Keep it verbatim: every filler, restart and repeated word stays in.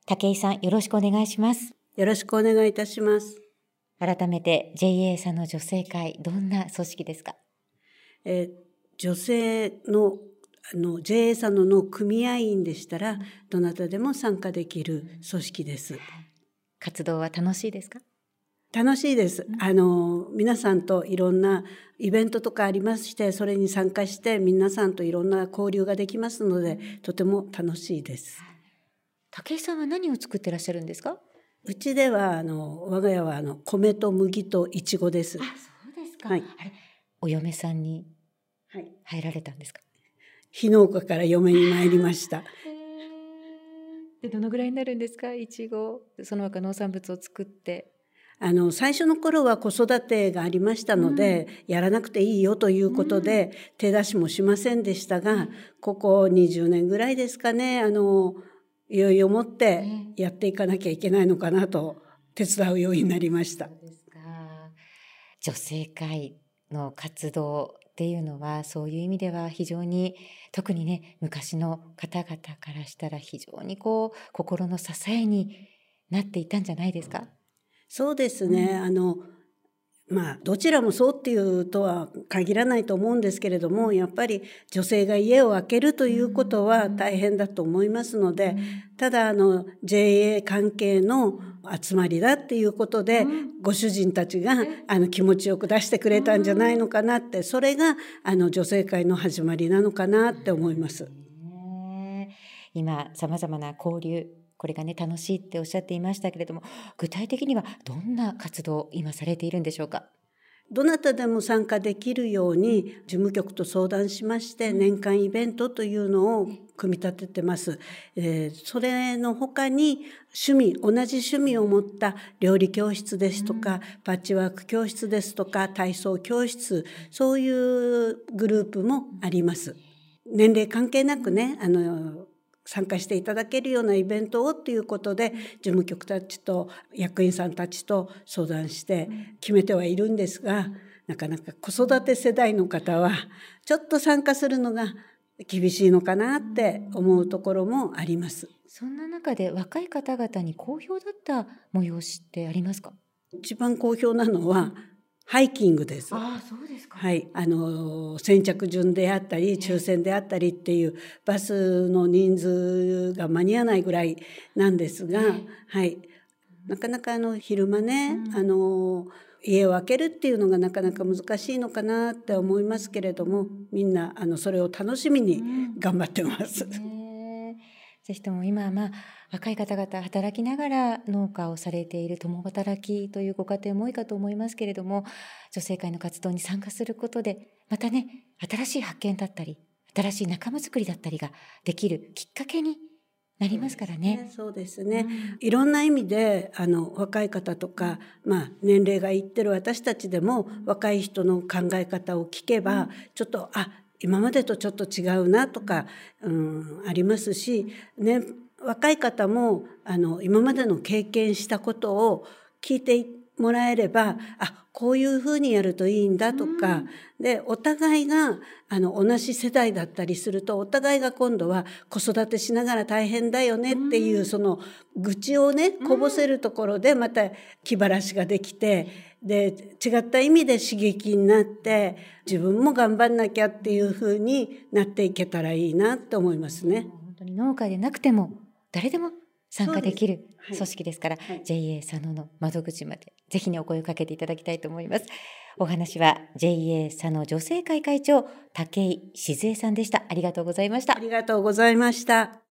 武井さん、よろしくお願いします。 よろしくお願いいたします。 改めて ジェイエー 佐野女性会、どんな組織ですか？ えー、女性のあの ジェイエー 佐野の組合員でしたら、どなたでも参加できる組織です。 活動は楽しいですか？ 楽しいです。あの皆さんといろんなイベントとかありまして、それに参加して皆さんといろんな交流ができますので、とても楽しいです。 武井さんは何を作ってらっしゃるんですか？ うちではあの我が家はあの米と麦といちごです。 あ、そうですか。 はい、 あれ、お嫁さんに入られたんですか？ 非農家から嫁に参りました。 で、どのぐらいになるんですか？いちご、その他農産物を作って。 あの最初の頃は子育てがありましたので、うん、やらなくていいよということで、うん、手出しもしませんでしたが、うん、ここにじゅうねんぐらいですかね、あのいよいよ持ってやっていかなきゃいけないのかなと手伝うようになりました。 そうですか。女性会の活動っていうのは、そういう意味では非常に、特にね、昔の方々からしたら非常にこう心の支えになっていたんじゃないですか？ そうですね、うん、あのまあどちらもそうっていうとは限らないと思うんですけれども、やっぱり女性が家を空けるということは大変だと思いますので、ただあの ジェイエー 関係の集まりだっていうことで、ご主人たちがあの気持ちよく出してくれたんじゃないのかなって、それがあの女性会の始まりなのかなって思います。 今さまざまな交流、これがね楽しいっておっしゃっていましたけれども、具体的にはどんな活動を今されているんでしょうか？ どなたでも参加できるように事務局と相談しまして、年間イベントというのを組み立ててます。えー、それの他に趣味、同じ趣味を持った料理教室ですとか、パッチワーク教室ですとか、体操教室、そういうグループもあります。年齢関係なくね、あの参加していただけるようなイベントをということで、事務局たちと役員さんたちと相談して決めてはいるんですが、なかなか子育て世代の方はちょっと参加するのが厳しいのかなって思うところもあります。 そんな中で若い方々に好評だった催しってありますか？ 一番好評なのはハイキングです。 ああ、そうですか。 はい、あの先着順であったり抽選であったりっていうバスの人数が間に合わないぐらいなんですが、はい、なかなかあの昼間ね、うん、あの家を空けるっていうのがなかなか難しいのかなって思いますけれども、みんなあのそれを楽しみに頑張ってます。うん、 ぜひとも今はまあ若い方々働きながら農家をされている共働きというご家庭も多いかと思いますけれども、女性会の活動に参加することでまたね、新しい発見だったり新しい仲間作りだったりができるきっかけになりますからね。 そうですね。うん、いろんな意味であの若い方とか、まあ、年齢がいってる私たちでも若い人の考え方を聞けば、うん、ちょっとあ今までとちょっと違うなとか、うん、ありますし、ね、若い方もあの今までの経験したことを聞いてもらえれば、あこういうふうにやるといいんだとか、うん、でお互いがあの同じ世代だったりすると、お互いが今度は子育てしながら大変だよねっていう、うん、その愚痴をねこぼせるところでまた気晴らしができて、で違った意味で刺激になって自分も頑張んなきゃっていうふうになっていけたらいいなと思いますね。 本当に農家でなくても誰でも参加できる組織ですから、はいはい、ジェイエー 佐野の窓口までぜひねお声をかけていただきたいと思います。お話は ジェイエー 佐野女性会会長武井静江さんでした。ありがとうございました。 ありがとうございました。